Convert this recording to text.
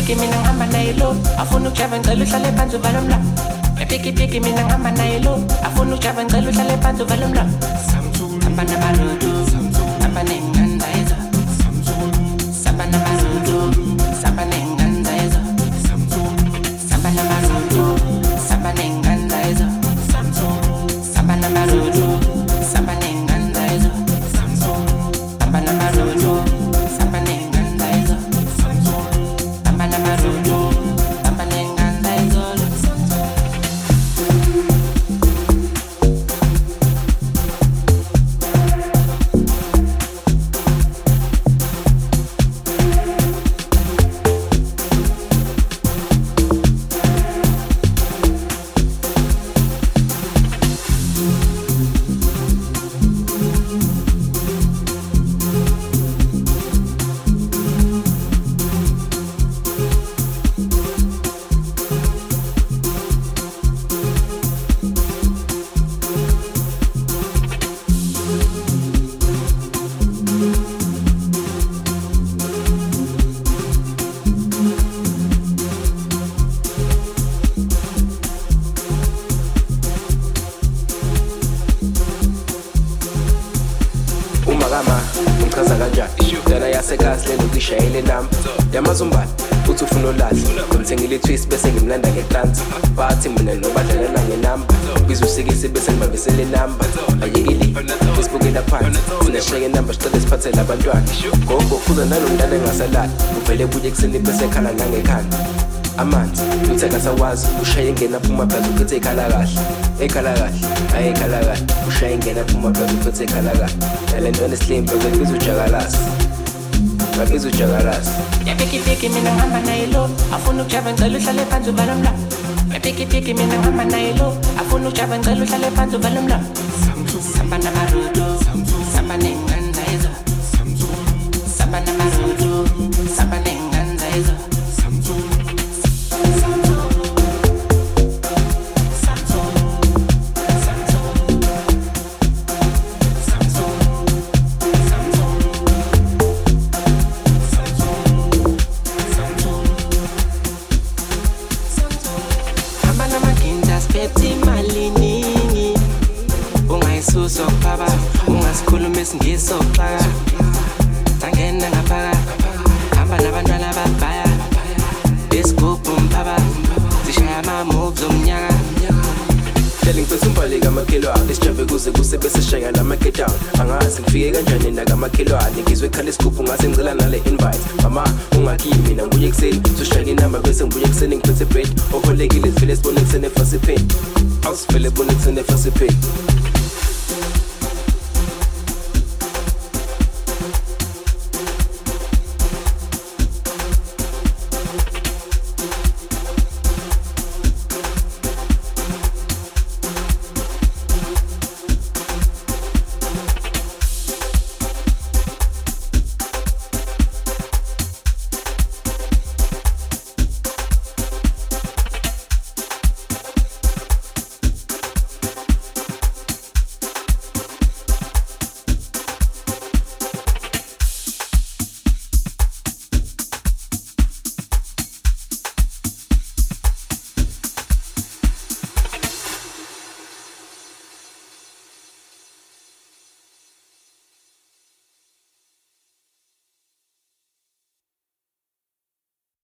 piki mina ngihamba naye lo afuna ukujava ngicela uhlale phansi uvale umlomo piki mina ngihamba naye lo afuna ukujava ngicela uhlale phansi uvale umlomo samba namarudu samba nenganzaiza samba namarudu samba nenganzaiza samba namarudu samba nenganzaiza samba namarudu samba nenganzaiza samba namarudu samba nenganzaiza samba namarudu samba nenganzaiza umchaza kanjani dala yasekhasi lelo kishayele nami yamazumbane uthi ufuna ulazi ngimthengile twist bese ngimlanda ngetansi bathi mina nobadlalela ngenamba bizusikise bese ngibambisele namba ayekeli Facebook elaphansi sinesheke namba sicela siphathele abantwana gogo phuza nalomntana engasalali uvele buye kuseni bese khala nangekhanda amanzi utheka sawazi ushaye ngena phuma phakathi uphethe ikhala kahle ayikhala kahle ushaye ngena phuma phakathi uphethe ikhala kahle nalento neslimpe bekizujakalasi piki mina ngihamba naye lo afuna ukujava ngicela uhlale phansi uvale umlomo piki mina ngihamba naye lo afuna ukujava ngicela uhlale phansi uvale umlomo samba namarudu samba nenganzaiza samba namarudu samba nenganzaiza Sokubaba ungasikhuluma esingisoxaka sangena ngaphaka hamba nabantwana ababhaya isigubhu mphaba zishaya ama-moves omnyaka ngiphethe umbaleka amakhelwane isijabe kuze kuse bese shaya namagedown angazi ngifike kanjani nakamakhelwane ngizwe ekhala isigubhu ngase ngicela nale invite mama ungakimi mina ngibuye ekuseni soshaya inamba bese ngibuye ekuseni ngiphethe bread oholekile sivele sibone kusene fasipeni awusivele bone kusene fasipeni